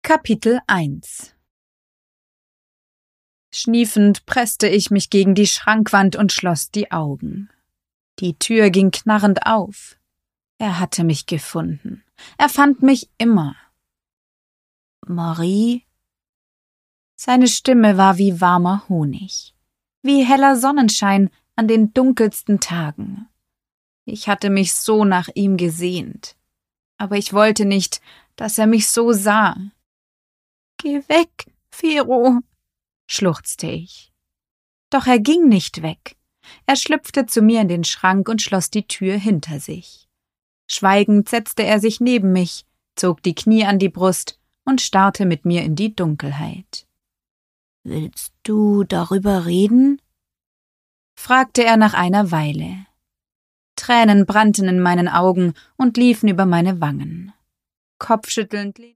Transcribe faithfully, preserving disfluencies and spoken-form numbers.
Kapitel eins. Schniefend presste ich mich gegen die Schrankwand und schloss die Augen. Die Tür ging knarrend auf. Er hatte mich gefunden. Er fand mich immer. Marie? Seine Stimme war wie warmer Honig, wie heller Sonnenschein an den dunkelsten Tagen. Ich hatte mich so nach ihm gesehnt, aber ich wollte nicht, dass er mich so sah. »Geh weg, Fero«, schluchzte ich. Doch er ging nicht weg. Er schlüpfte zu mir in den Schrank und schloss die Tür hinter sich. Schweigend setzte er sich neben mich, zog die Knie an die Brust und starrte mit mir in die Dunkelheit. »Willst du darüber reden?« fragte er nach einer Weile. Tränen brannten in meinen Augen und liefen über meine Wangen. Kopfschüttelnd